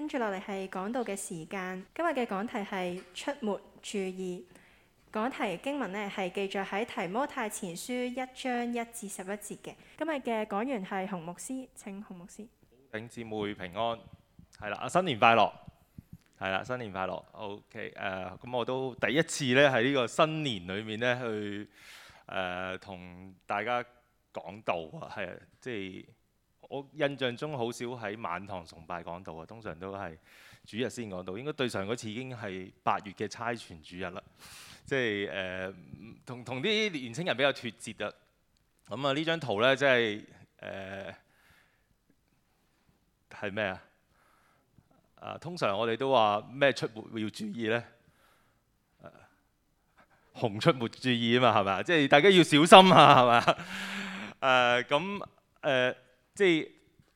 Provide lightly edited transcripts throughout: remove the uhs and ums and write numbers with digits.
跟住落嚟係講道嘅時間。今日嘅講題係出沒注意。講題經文呢係記載喺提摩太前書1章1至11節嘅。今日嘅講員係洪牧師，請洪牧師。 弟兄姊妹平安，係啦，新年快樂，係啦，新年快樂。OK，咁我都第一次咧喺呢個新年裏面咧去同大家講道啊，係啊，即係我印象中好少喺晚堂崇拜講道啊，通常都係主日先講道。應該對上嗰次已經係8月嘅差傳主日啦，即係同啲年青人比較脫節啊。咁啊呢張圖咧，即係係咩啊？通常我哋都話咩出沒要注意呢？熊出沒注意啊嘛，係咪？即係大家要小心啊，係咪？即係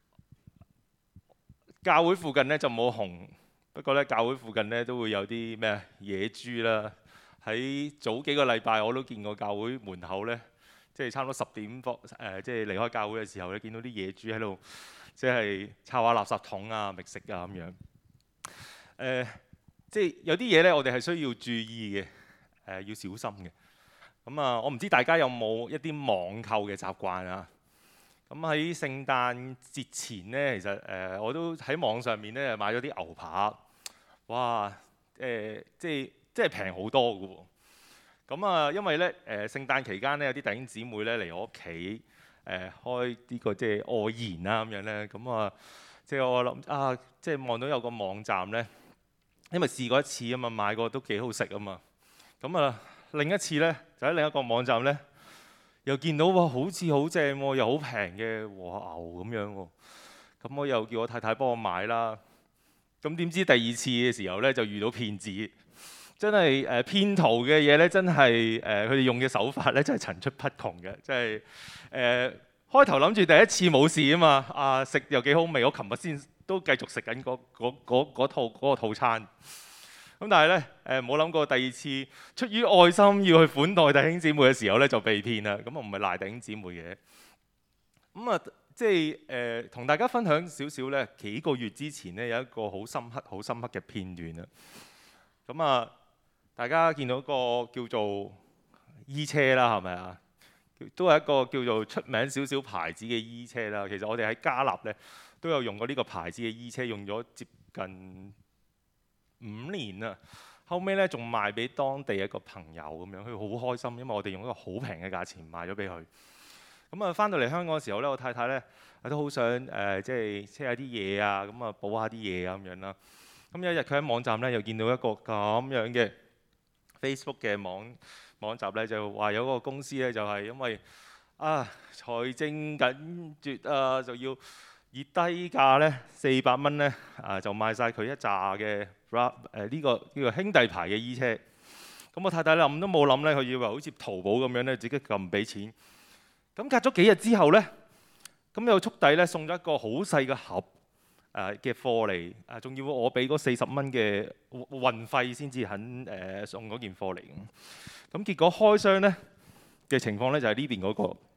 教會附近呢就冇熊，不過呢教會附近呢都會有啲咩野豬啦。喺早幾個禮拜我都見過教會門口呢，即係差唔多10點即係離開教會嘅時候呢，見到啲野豬喺度。即係抄下垃圾桶啊、覓食啊咁樣。即係有啲嘢呢，我哋係需要注意嘅，要小心嘅。咁啊，我唔知大家有冇一啲網購嘅習慣啊？咁喺聖誕節前呢，其實我都喺網上面呢買咗啲牛扒，哇！即係平好多㗎喎。咁啊，因為呢聖誕期間呢，有啲弟兄姊妹呢嚟我屋企。開呢個即係愛筵啦咁樣咧，咁啊即係我諗啊，即係望到有個網站咧，因為試過一次啊嘛，買過都幾好食啊嘛。咁啊另一次咧就喺另一個網站咧，又見到哇好似好正喎，又好平嘅和牛咁樣喎。咁我又叫我太太幫我買啦。咁點知第二次嘅時候咧就遇到騙子，真係騙徒嘅嘢咧，真係佢哋用嘅手法咧真係層出不窮嘅，即係開頭諗住第一次冇事啊嘛，食又幾好味，我琴日先都繼續食緊嗰個套餐。咁但係咧冇諗過第二次出於愛心要去款待弟兄姊妹嘅時候咧就被騙啦。咁我唔係賴弟兄姊妹嘅。咁啊即係同大家分享少少咧，幾個月之前咧有一個好深刻嘅片段啊。咁啊大家見到個叫做衣車啦，係咪啊？都係一個叫做出名少少牌子嘅衣車啦。其實我哋喺加納咧都有用過呢個牌子嘅衣車，用咗接近5年啦。後尾咧仲賣俾當地一個朋友咁樣，佢好開心，因為我哋用一個好平嘅價錢賣咗俾佢。咁啊翻到嚟香港嘅時候咧，我太太咧都好想即係車下啲嘢啊，咁啊補下啲嘢啊咁樣啦。咁有一日佢喺網站咧又見到一個咁樣嘅 Facebook 嘅網站咧，就話有個公司咧就係因為財政緊絀啊，就要以低價咧400蚊咧就賣晒佢一紮嘅呢個叫做兄弟牌嘅衣車。咁我太太諗都冇諗咧，佢以為好似淘寶咁樣咧，自己撳俾錢。咁隔咗幾日之後咧，咁有速遞咧送咗一個好細嘅盒嘅貨嚟，仲要我俾嗰40蚊嘅運費先至肯送嗰件貨嚟。咁結果開箱咧嘅情況咧就係呢邊嗰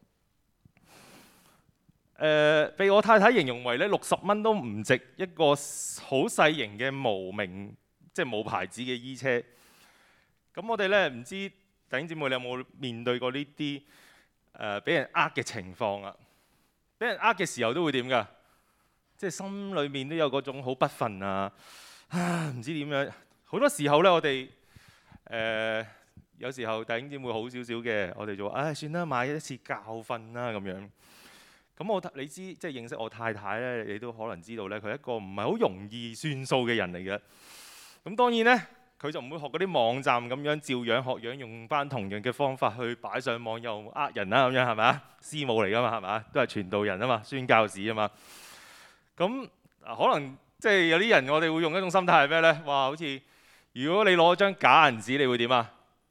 個，被我太太形容為咧60蚊都唔值一個好細型嘅無名即係冇牌子嘅衣車。咁我哋咧唔知弟兄姊妹你有冇面對過呢啲俾人嘅情況啊？俾人嘅時候都會點㗎？即係心裏面都有嗰種好不忿啊！唔知點樣。好多時候咧，我哋有時候弟兄姊妹好少少嘅，我哋就話算啦，買一次教訓啦咁樣。咁你知即係認識我太太咧，你都可能知道咧，佢係一個唔係好容易算數嘅人嚟嘅。咁當然咧，佢就唔會學嗰啲網站咁樣照樣學樣用翻同樣嘅方法去擺上網又人啦咁樣，係咪啊？師母嚟㗎嘛，係咪啊？都係傳道人啊嘛，宣教士啊嘛。咁可能即係有啲人我哋會用一種心態係咩咧？哇！好似如果你攞張假銀紙，你會點啊？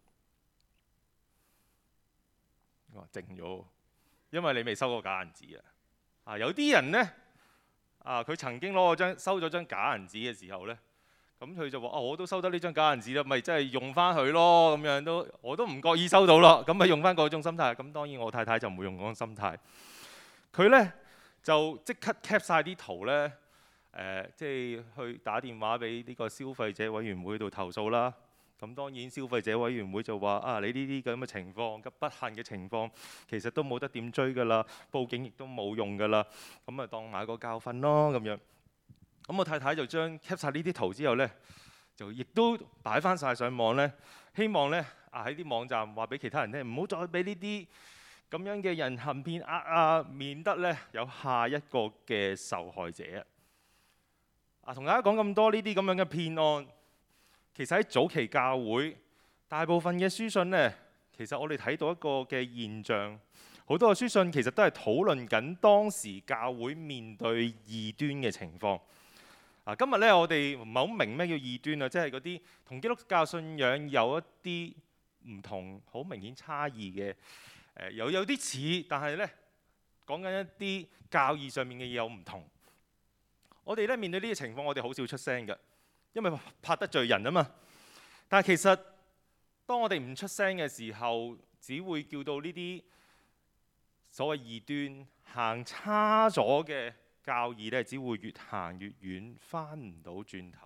靜咗，因為你未收過假銀紙啊！有啲人咧佢曾經收咗張假銀紙嘅時候咧，咁佢就話我都收得呢張假銀紙啦，咪即係用翻佢咯，咁樣我都唔覺意收到咯，咁咪用翻嗰種心態。咁當然我太太就唔會用嗰種心態，佢咧就即刻 cap 晒啲圖咧， 即係去打電話俾呢個消費者委員會度投訴啦。咁當然消費者委員會就話啊，你呢啲咁嘅情況、咁不幸嘅情況，其實都冇得點追㗎啦，報警亦都冇用㗎啦。咁啊當買個教訓咯咁樣。咁我太太就將 cap 晒呢啲圖之後呢，就亦都擺翻晒上網呢，希望呢喺啲網站話俾其他人聽，唔好再俾呢啲咁樣嘅人行騙啊，免得呢有下一個嘅受害者。同大家講咁多呢啲咁樣嘅騙案，其實喺早期教會大部分嘅書信呢，其實我哋睇到一個嘅現象，好多嘅書信其實都係討論緊當時教會面對異端嘅情況。今日呢，我哋唔係好明咩叫異端啊，即係嗰啲同基督教信仰有一啲唔同、好明顯差異嘅，有啲似，但係呢講緊一啲教義上面嘅嘢有唔同。我哋咧面對呢啲情況，我哋好少出聲嘅，因為怕得罪人啊嘛。但係其實當我哋唔出聲嘅時候，只會叫到呢啲所謂異端行差咗嘅教義咧，只會越行越遠，翻唔到轉頭。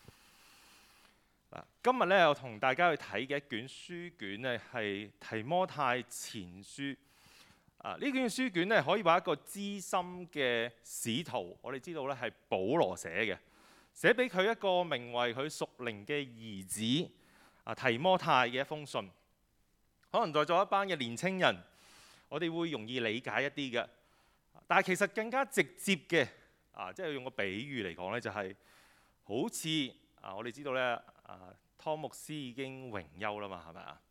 今日咧，我同大家去睇嘅一卷書卷咧，係提摩太前書。呢卷書卷咧，可以話一個資深嘅使徒，我哋知道咧係保羅寫嘅，寫俾佢一個名為佢屬靈嘅兒子提摩太嘅一封信。可能在座一班嘅年青人，我哋會容易理解一啲嘅，但係其實更加直接嘅即係用個比喻嚟講咧，就係好似我哋知道咧湯牧師已經榮休啦嘛，係咪啊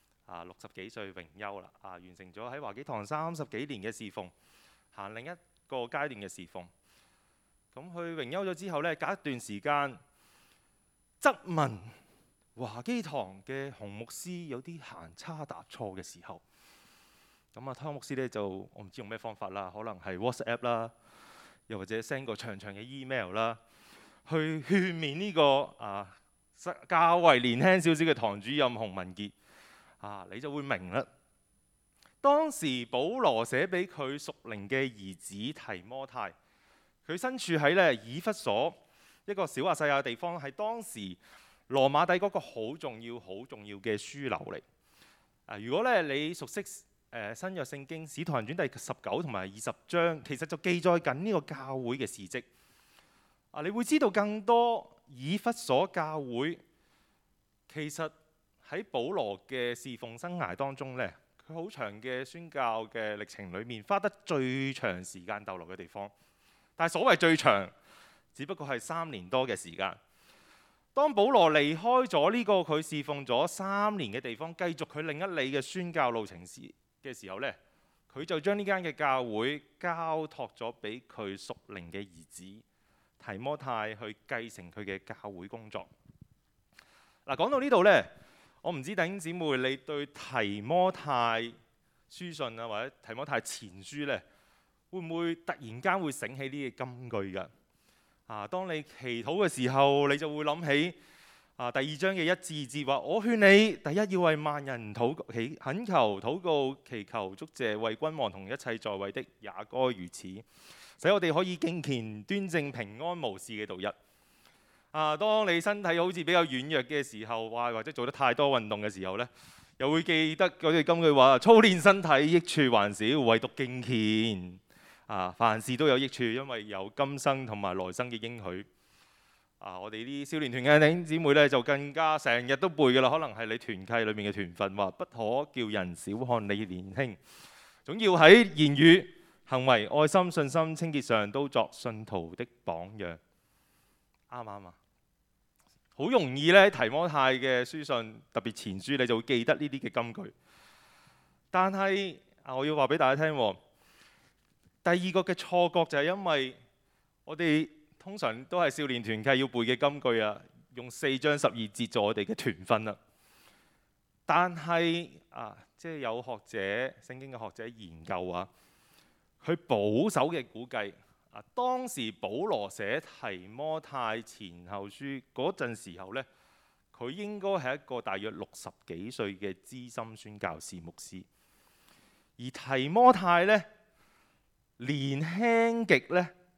？60幾歲榮休啦，完成咗喺華基堂30幾年嘅侍奉，行另一個階段嘅侍奉。咁佢榮休咗之後呢，隔一段時間，質問華基堂嘅洪牧師有啲行差踏錯嘅時候，咁湯牧師呢就我唔知用咩方法啦，可能係 WhatsApp 啦，又或者 send 個長長嘅 email 啦，去勸勉呢個較為年輕少少嘅堂主任洪文傑。你就會明啦。當時保羅寫俾佢屬靈嘅兒子提摩太，佢身處喺以弗所一個小亞細亞嘅地方，係當時羅馬帝國一個好重要嘅樞紐嚟。如果你熟悉新約聖經《使徒行傳》第19同埋20章，其實就記載緊呢個教會嘅事蹟。你會知道更多以弗所教會其實喺保羅嘅侍奉生涯當中呢，佢好長嘅宣教嘅歷程裏面，花得最長時間逗留嘅地方。但係所謂最長，只不過係3年多嘅時間。當保羅離開咗呢個佢侍奉咗3年嘅地方，繼續佢另一里嘅宣教路程嘅時候呢，佢就將呢間嘅教會交託咗俾佢屬靈嘅兒子提摩太去繼承佢嘅教會工作。講到呢度呢，我唔知弟兄姊妹你對提摩太書信或者提摩太前書呢，會唔會突然間會醒起呢啲金句㗎？當你祈禱嘅時候，你就會諗起第2章嘅1至2節話：我勸你第一要為萬人懇求、禱告、祈求、祝謝，為君王同一切在位的也該如此，使我哋可以敬虔、端正、平安無事嘅度日。當你身體好似比較軟弱嘅時候，或者做得太多運動嘅時候呢，又會記得嗰句金句話：操練身體益處還少，唯獨敬虔凡事都有益處，因為有今生同埋來生嘅應許。我哋啲少年團嘅弟兄姊妹呢，就更加成日都背㗎啦。可能係你團契裏面嘅團訓話：不可叫人小看你年輕，總要喺言語、行為、愛心、信心、清潔上都作信徒的榜樣。啱唔啱啊？好容易咧，提摩太嘅書信，特別前書，你就會記得呢啲嘅金句。但係我要話俾大家聽，第二個嘅錯覺就係因為我哋通常都係少年團契要背嘅金句用4章12節做我哋嘅團訓啦。但係即係有學者、聖經嘅學者研究佢保守嘅估計。當時保羅寫提摩太前後書嗰陣時候呢，佢應該係一個大約60幾歲嘅資深宣教士牧師，而提摩太呢，年輕極呢，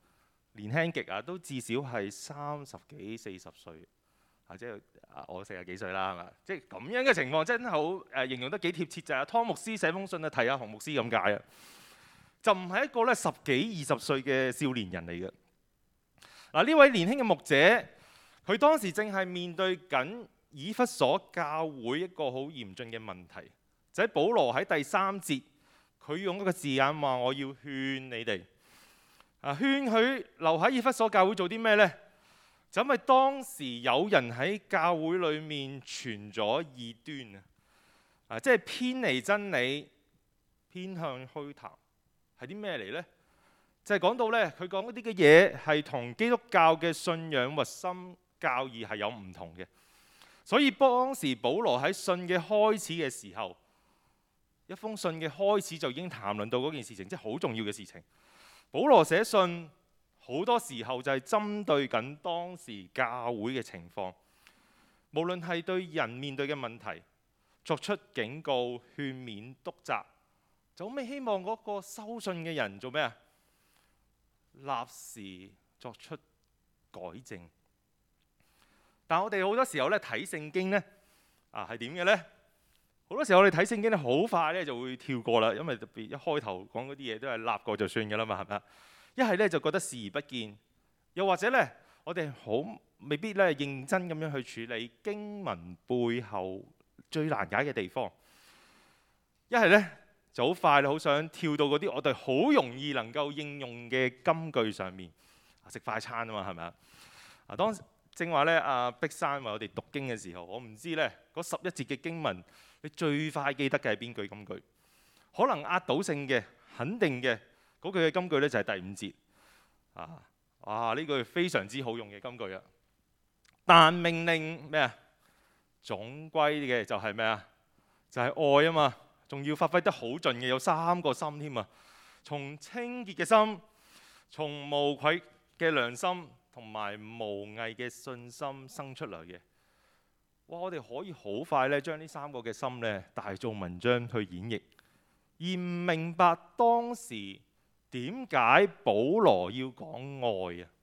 年輕極啊，都至少係30幾40歲即係我40幾歲啦，係嘛？即係咁樣嘅情況，真係好形容得幾貼切，就係湯牧師寫封信提下洪牧師咁解啊，就唔係一個咧10幾20歲嘅少年人嚟嘅。呢位年輕嘅牧者，佢當時正係面對緊以弗所教會一個好嚴峻嘅問題，就喺保羅喺第3節，佢用一個字眼話：我要勸你哋。勸佢留喺以弗所教會做啲咩呢？就因為當時有人喺教會裏面傳咗異端即係偏離真理、偏向虛談，係啲咩嚟呢？就係講到呢，佢講嗰啲嘅嘢係同基督教嘅信仰核心教義係有唔同嘅。所以當時保羅喺信嘅開始嘅時候，一封信嘅開始就已經談論到嗰件事情，即係好重要嘅事情。保羅寫信好多時候就係針對緊當時教會嘅情況，無論係對人面對嘅問題作出警告、勸勉、督責，就好未希望嗰個收信嘅人做咩啊？立時作出改正。但我哋好多時候咧睇聖經咧係點嘅呢？好多時候我哋睇聖經咧好快咧就會跳過啦，因為特別一開頭講嗰啲嘢都係立過就算嘅啦嘛，係咪啊？一係咧就覺得視而不見，又或者咧我哋好未必咧認真咁樣去處理經文背後最難解嘅地方。一係咧就好快好想跳到嗰啲我哋好容易能夠應用嘅金句上面，食快餐啊嘛，係咪啊？當正話咧碧山話我哋讀經嘅時候，我唔知咧嗰11節嘅經文，你最快記得嘅係邊句金句？可能壓倒性嘅、肯定嘅嗰句嘅金句咧就係第5節哇！呢句非常之好用嘅金句啊！但命令咩啊？總歸嘅就係咩啊？就係愛啊嘛！仲要發揮得好盡嘅，有3個心添啊！從清潔嘅心，從無愧嘅良心，同埋無偽嘅信心生出嚟嘅。哇！我哋可以好快咧將呢3個嘅心咧大做文章去演繹，而唔明白當時點解保羅要講愛啊？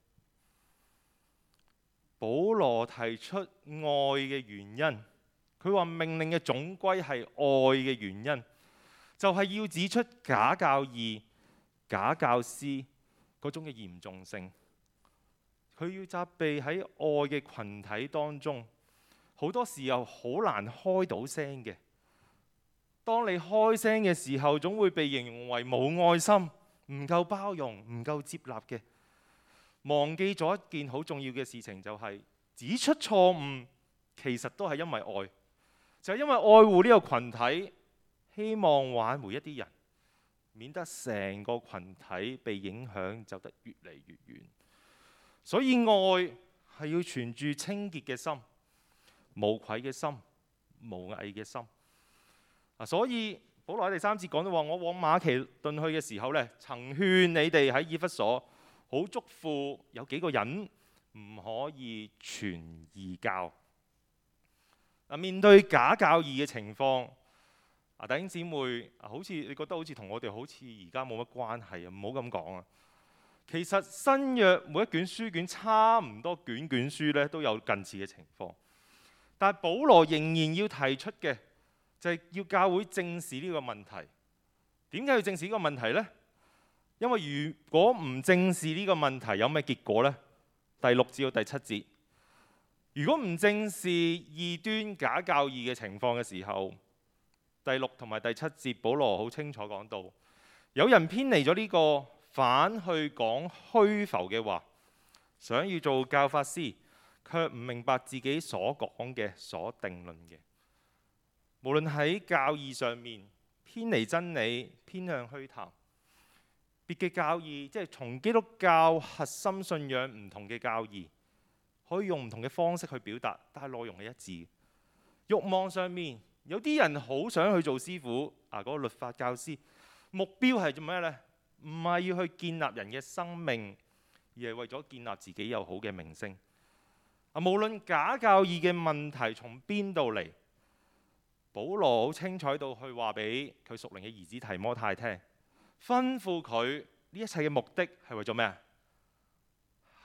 保羅提出愛嘅原因。佢話命令嘅總歸係愛嘅原因，就係要指出假教義、假教師嗰種嘅嚴重性。佢要責備喺愛嘅群體當中，好多時候好難開到聲嘅。當你開聲嘅時候，總會被形容為冇愛心、唔夠包容、唔夠接納嘅。忘記咗一件好重要嘅事情，就係指出錯誤，其實都係因為愛。就係因為愛護呢個群體，希望挽回一啲人，免得成個群體被影響走得越嚟越遠。所以愛係要存住清潔嘅心、無愧嘅心、無偽嘅心。所以保羅喺第3節講到話：我往馬其頓去嘅時候呢，曾勸你哋喺以弗所好囑咐有幾個人唔可以傳異教。面對假教義嘅情況，弟兄姊妹，好似你覺得好似同我哋好似而家冇乜關係啊？唔好咁講啊！其實新約每一卷書卷差唔多卷書咧都有近似嘅情況，但係保羅仍然要提出嘅就係要教會正視呢個問題。點解要正視呢個問題呢？因為如果唔正視呢個問題，有咩結果呢？第6至到第7節。如果唔正視異端假教義嘅情況嘅時候，第6同埋第7節，保羅好清楚講到，有人偏離咗呢個，反去講虛浮嘅話，想要做教法師，卻唔明白自己所講嘅、所定論嘅。無論喺教義上面偏離真理、偏向虛談，別嘅教義，即係從基督教核心信仰唔同嘅教義，可以用唔同嘅方式去表達，但係內容係一致。慾望上面，有啲人好想去做師傅嗰個律法教師，目標係做咩呢？唔係要去建立人嘅生命，而係為咗建立自己有好嘅名聲。無論假教義嘅問題從邊度嚟，保羅好清楚到去話俾佢屬靈嘅兒子提摩太聽，吩咐佢呢一切嘅目的係為咗咩啊？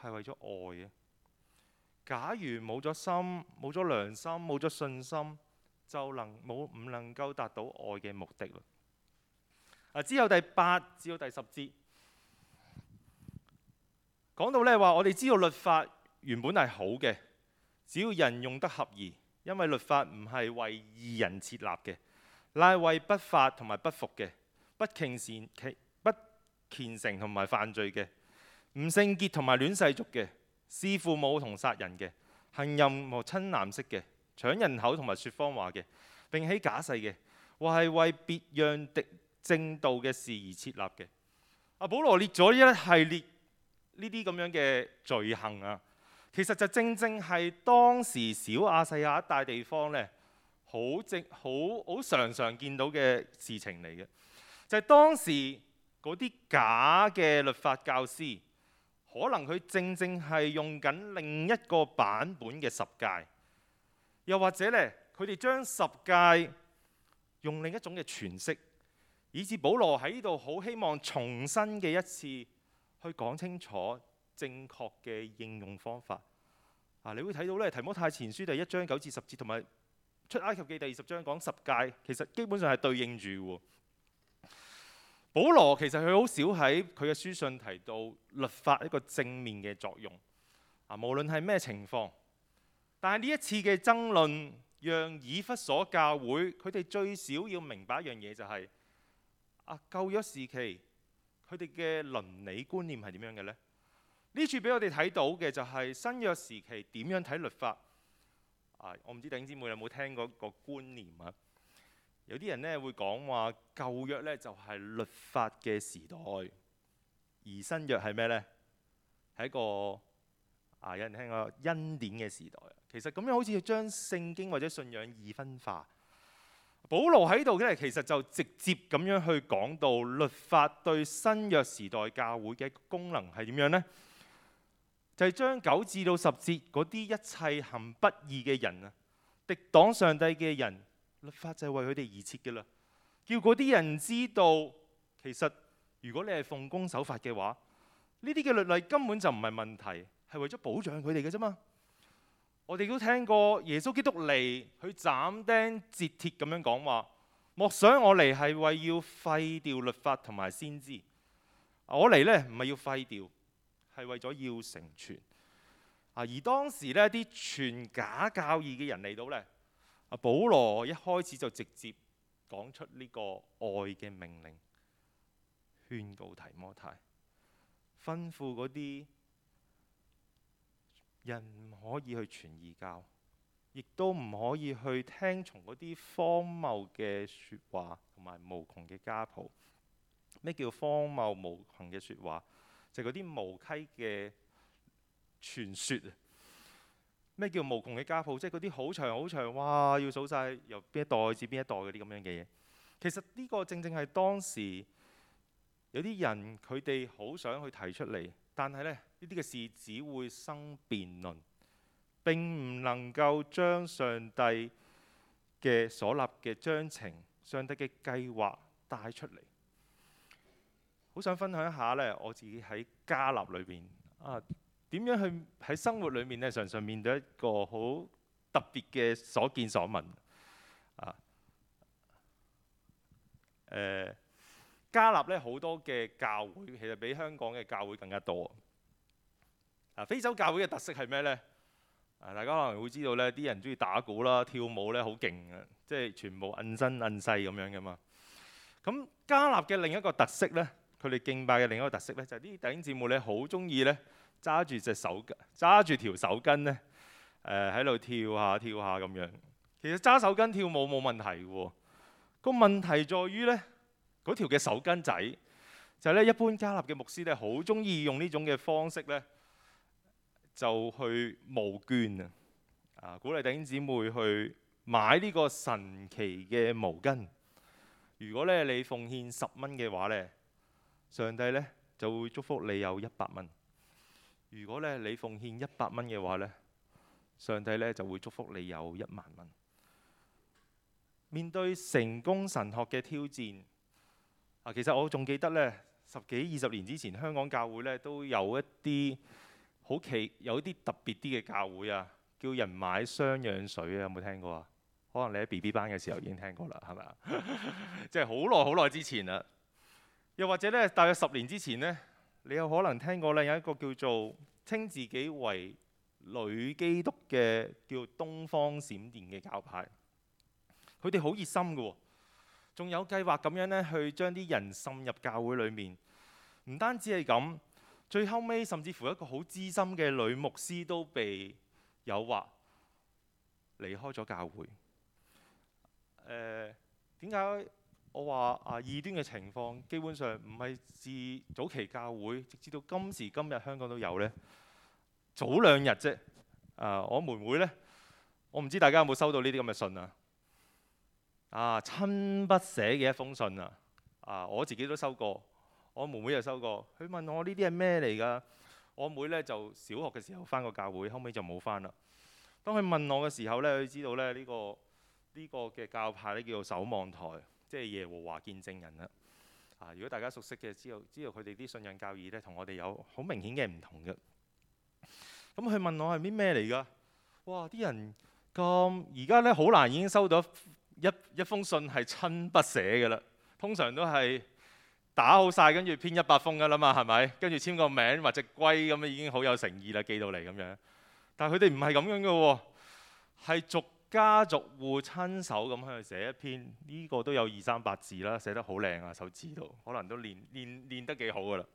係為咗愛嘅。假如冇咗心、冇咗良心、冇咗信心，就唔能夠達到愛嘅目的啦。之後第8至到第10節講到呢話，我哋知道律法原本係好嘅，只要人用得合宜，因為律法唔係為義人設立嘅，乃係為不法同埋不服嘅、不虔誠同埋犯罪嘅、唔聖潔同埋戀世俗嘅、弒父母同殺人嘅、行淫和親男色嘅、搶人口同埋説謊話嘅，並起假誓嘅，或係為別樣敵正道嘅事而設立嘅。保羅列咗一系列呢啲咁樣嘅罪行啊，其實就正正係當時小亞細亞一帶地方呢，好常常見到嘅事情嚟嘅，就係當時嗰啲假嘅律法教師，可能佢正正係用緊另一個版本嘅十誡，又或者呢，佢哋將十誡用另一種嘅詮釋，以致保羅喺呢度好希望重新嘅一次去講清楚正確嘅應用方法。你會睇到咧，提摩太前書第1章9至10節，同埋出埃及記第20章講十誡，其實基本上係對應住喎。保羅其實佢好少喺佢嘅書信提到律法一個正面嘅作用。無論係咩情況，但係呢一次嘅爭論，讓以弗所教會佢哋最少要明白一樣嘢，就係舊約時期佢哋嘅倫理觀念係點樣嘅呢？呢處俾我哋睇到嘅就係新約時期點樣睇律法。我唔知弟兄姊妹有冇聽過個觀念啊？有啲人呢會講話舊約呢就係律法嘅時代，而新約係咩呢？係一個有人聽過恩典嘅時代。其實咁樣好似將聖經或者信仰二分化。保羅喺度咧，其實就直接咁樣去講到律法對新約時代教會嘅功能係點樣呢？就係將9至到10節嗰啲一切行不義嘅人啊，敵擋上帝嘅人，律法就係為佢哋而設嘅啦。叫嗰啲人知道，其實如果你係奉公守法嘅話，呢啲嘅律例根本就唔係問題，係為咗保障佢哋嘅啫嘛。我哋都聽過耶穌基督嚟去斬釘截鐵咁樣講話，莫想我嚟係為要廢掉律法同埋先知。我嚟呢唔係要廢掉，係為咗要成全。而當時呢啲傳假教義嘅人嚟到呢，保羅一開始就直接講出呢個愛嘅命令，勸告提摩太，吩咐嗰啲人唔可以去傳異教，亦都唔可以去聽從嗰啲荒謬嘅説話同埋無窮嘅家譜。咩叫荒謬無窮嘅説話？就係嗰啲無稽嘅傳說。咩叫無窮嘅家譜？即係嗰啲好長好長，哇！要數晒由邊一代至邊一代嗰啲咁樣嘅嘢。其實呢個正正係當時有啲人佢哋好想去提出嚟，但係呢啲嘅事只會生辯論，並唔能夠將上帝嘅所立嘅章程、上帝嘅計劃帶出嚟。好想分享一下呢，我自己喺加納裏邊點樣去喺生活裏面呢，常常面對一個好特別嘅所見所聞。加納呢好多嘅教會，其實比香港嘅教會更加多。非洲教會嘅特色係咩呢？大家可能會知道呢啲人中意打鼓啦、跳舞呢好勁嘅，即係全部摁身摁勢咁樣噶嘛。咁加納嘅另一個特色呢，佢哋敬拜嘅另一個特色呢，就係啲弟兄姊妹呢好中意呢揸住條手巾呢，喺度跳下跳下咁樣。其實揸手巾跳舞冇問題嘅喎，個問題在於呢嗰條嘅手巾仔就係呢，一般加納嘅牧師呢好中意用呢種嘅方式呢，就去募捐鼓勵弟兄姊妹去買呢個神奇嘅毛巾。如果咧你奉獻10蚊嘅話呢，上帝呢就會祝福你有100蚊。如果咧你奉獻100蚊嘅話呢，上帝呢就會祝福你有1萬蚊。面對成功神學嘅挑戰，其實我仲記得呢，10幾20年之前香港教會呢都有一啲有啲特別啲嘅教會啊，叫人買雙氧水啊，有冇聽過啊？可能你喺 BB 班嘅時候已經聽過啦，係咪啊？即係好耐之前啦。又或者咧，大約10年之前呢，你有可能聽過咧，有一個叫做稱自己為女基督嘅叫東方閃電嘅教派，佢哋好熱心嘅喎，仲有計劃咁樣咧去將啲人滲入教會裏面。唔單止係咁，最後尾甚至乎一個好資深嘅女牧師都被誘惑離開咗教會。點解我話異端嘅情況基本上唔係自早期教會，直至到今時今日香港都有呢？早2日啫，我妹妹呢，我唔知大家有冇收到呢啲咁嘅信啊？親筆寫嘅一封信我自己都收過，我妹妹又收過。佢問我呢啲係咩嚟㗎？我妹呢就小學嘅時候返過教會，後尾就冇返啦。當佢問我嘅時候呢，佢知道咧呢個嘅教派咧叫做守望台，即係耶和華見證人啦。如果大家熟悉嘅，知道佢哋啲信仰教義咧同我哋有好明顯嘅唔同嘅。咁佢問我係啲咩嚟㗎？哇！啲人而家咧好難已經收到一封信係親筆寫㗎啦。通常都係打好晒，跟住編100封㗎啦嘛，係咪？跟住簽個名或隻龜咁樣已經好有誠意啦，寄到嚟咁樣。但係佢哋唔係咁樣嘅喎，係逐家逐戶親手咁去寫一篇，呢個都有200-300字啦，寫得好靚啊，手指度可能都練得幾好㗎啦。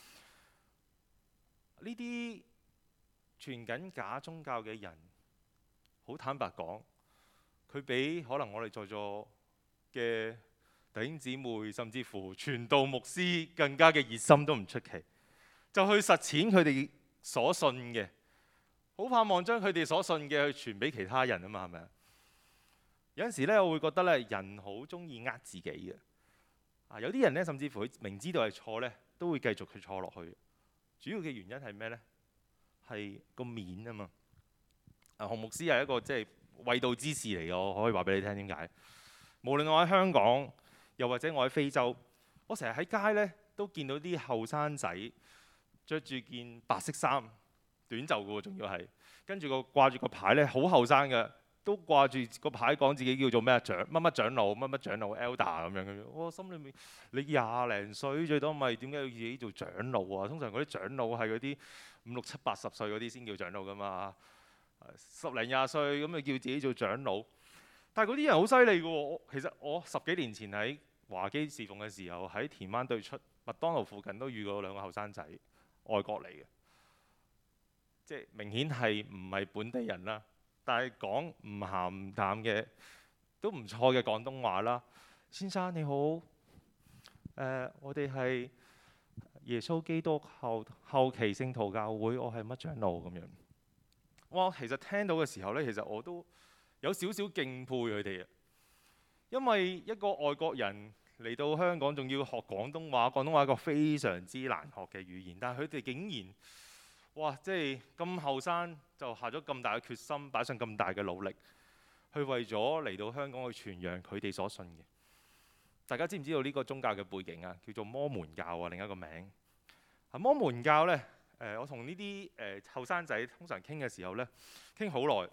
呢啲傳緊假宗教嘅人，好坦白講，佢比可能我哋在座嘅弟兄姊妹，甚至乎傳道牧師更加嘅熱心都唔出奇，就去實踐佢哋所信嘅，好盼望將佢哋所信嘅去傳俾其他人啊嘛，係咪啊？有陣時咧，我會覺得咧，人好中意呃自己嘅。有啲人咧，甚至乎佢明知道係錯咧，都會繼續去錯落去。主要嘅原因係咩呢？係個面啊嘛。洪牧師係一個即係衛道之士嚟嘅，我可以話俾你聽點解。無論我喺香港，又或者我喺非洲，我成日喺街咧都見到啲後生仔着住件白色衫，短袖嘅喎，仲要係跟住掛住個牌咧，好後生嘅。都掛住個牌講自己叫做咩乜乜長老乜乜長老 Elder 咁樣嘅。我心裏面你20零歲最多咪點解要自己做長老啊？通常嗰啲長老係嗰啲5、6、7、80歲嗰啲先叫長老噶嘛。10零20歲咁就叫自己做長老。但係嗰啲人好犀利嘅喎。其實我10幾年前喺華基侍奉嘅時候，喺田灣對出麥當勞附近都遇過2個後生仔，外國嚟嘅，即係明顯係唔係本地人啦。但係講唔鹹唔淡嘅都唔錯嘅廣東話啦。先生你好，我哋係耶穌基督後期聖徒教會，我係乜長老咁樣。哇！其實聽到嘅時候呢，其實我都有少少敬佩佢哋啊，因為一個外國人嚟到香港，仲要學廣東話，廣東話一個非常之難學嘅語言，但係佢哋竟然〜哇！即係咁後生就下咗咁大嘅決心，擺上咁大嘅努力，去為咗嚟到香港去傳揚佢哋所信嘅。大家知唔知道呢個宗教嘅背景啊？叫做摩門教啊，另一個名。摩門教呢，我同呢啲後生仔通常傾嘅時候呢，傾好耐。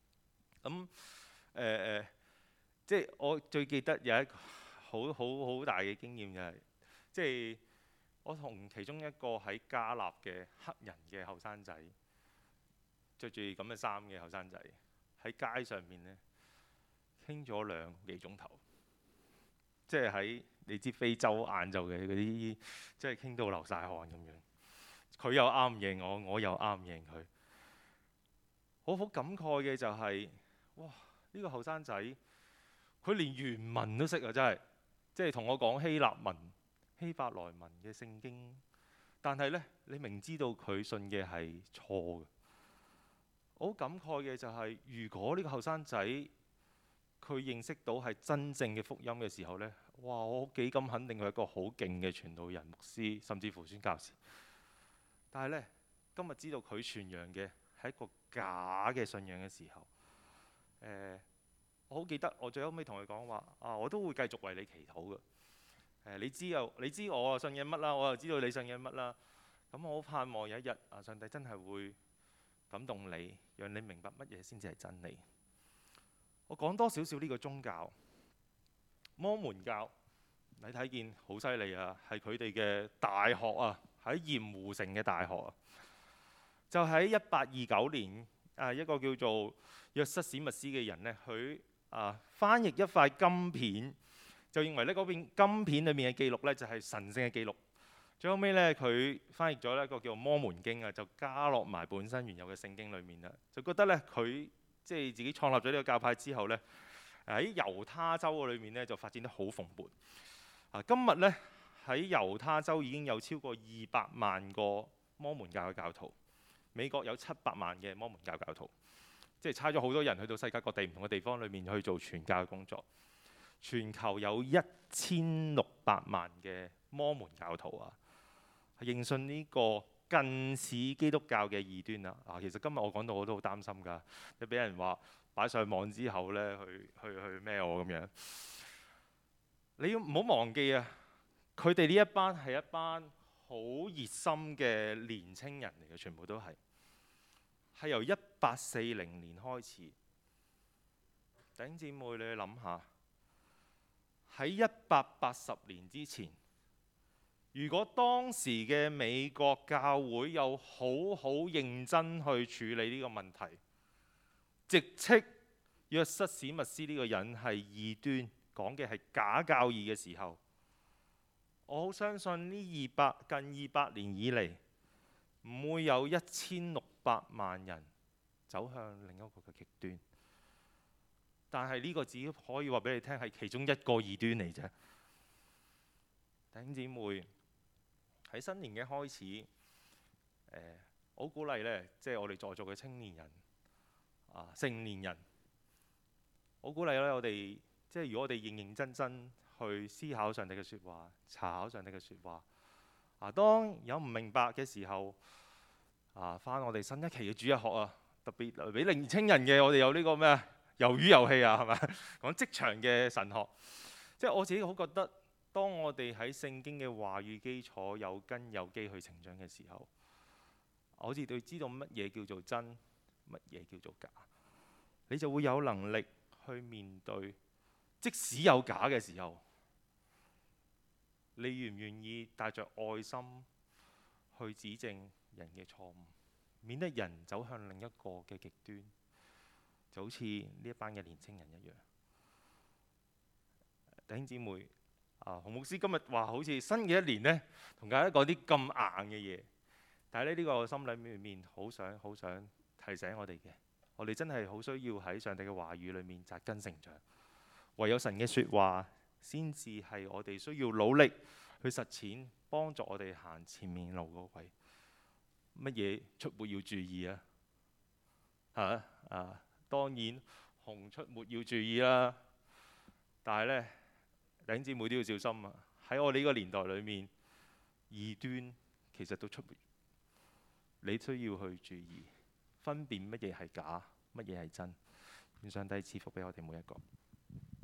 咁即係我最記得有一個好大嘅經驗就係，即係。我同其中一個喺加納嘅黑人嘅後生仔，着住咁嘅衫嘅後生仔，喺街上面呢傾咗2個幾鐘頭，即係喺你知非洲晏晝嘅嗰啲，即係傾到流晒汗咁樣。佢又啱應我，我又啱應佢。我好感慨嘅就係，哇！呢個後生仔佢連原文都識啊，真係，即係同我講希臘文、希伯來文嘅聖經，但係呢，你明知道佢信嘅係錯嘅。我好感慨嘅就係，如果呢個後生仔佢認識到係真正嘅福音嘅時候呢，哇！我幾咁肯定佢係一個好勁嘅傳道人、牧師，甚至乎宣教士。但係呢，今日知道佢傳揚嘅係一個假嘅信仰嘅時候，我好記得我最後尾同佢講話我都會繼續為你祈禱嘅。你知我信嘅乜啦，我又知道你信嘅乜啦。 咁我好盼望有一日上帝真係會感動你，讓你明白乜嘢先至係真理。我講多少少呢個宗教，摩門教，你睇見好犀利啊，係佢哋嘅大學啊，喺鹽湖城嘅大學啊，就喺1829年，一個叫做約瑟史密斯嘅人呢，佢翻譯一塊金片，就認為呢嗰片金片裏面嘅記錄呢，就係神聖嘅記錄。最後尾呢，佢翻譯咗一個叫做摩門經啊，就加落埋本身原有嘅聖經裏面啦。就覺得呢，佢即係自己創立咗呢個教派之後呢，喺猶他州裏面呢，就發展得好蓬勃。今日呢，喺猶他州已經有超過200萬個摩門教嘅教徒，美國有700萬嘅摩門教教徒，即係差咗好多人去到世界各地唔同嘅地方裏面去做傳教嘅工作。全球有1600萬嘅摩門教徒啊，係認信呢個近似基督教嘅異端啊！其實今日我講到我都好擔心㗎，即係俾人話擺上網之後呢，去咩我咁樣。你要唔好忘記啊，佢哋呢一班係一班好熱心嘅年青人嚟嘅，全部都係由1840年開始。弟兄姊妹，你去諗下。喺180年之前，如果當時嘅美國教會有好好認真去處理呢個問題，直斥約瑟史密斯呢個人係異端，講嘅係假教義嘅時候，我好相信呢近200年以嚟，唔會有1600萬人走向另一個嘅極端。但係呢個只可以話俾你聽係其中一個異端嚟啫。弟兄姊妹，喺新年嘅開始，我鼓勵呢，即係我哋在座嘅青年人、成年人，我鼓勵咧我哋，即係如果我哋認認真真去思考上帝嘅説話，查考上帝嘅説話，當有唔明白嘅時候，返我哋新一期嘅主日學啊，特別俾年青人嘅，我哋有呢個咩啊？魷魚遊戲啊，係咪？講職場嘅神學，即係我自己好覺得，當我哋喺聖經嘅話語基礎有根有基去成長嘅時候，我好似對知道乜嘢叫做真，乜嘢叫做假，你就會有能力去面對，即使有假嘅時候，你願唔願意帶着愛心去指正人嘅錯誤，免得人走向另一個嘅極端？就好似呢一班嘅年青人一樣。弟兄姊妹，洪牧師今日話好似新嘅一年呢，同大家講啲咁硬嘅嘢，但係呢個心裏面好想提醒我哋嘅，我哋真係好需要喺上帝嘅話語裏面扎根成長。唯有神嘅説話先至係我哋需要努力去實踐，幫助我哋行前面路嗰位。乜嘢出沒要注意啊？當然紅出沒要注意啦，但係呢，弟兄姊妹都要小心啊！喺我哋呢個年代裏面，異端其實都出沒，你需要去注意分辨乜嘢係假，乜嘢係真。願上帝賜福俾我哋每一個。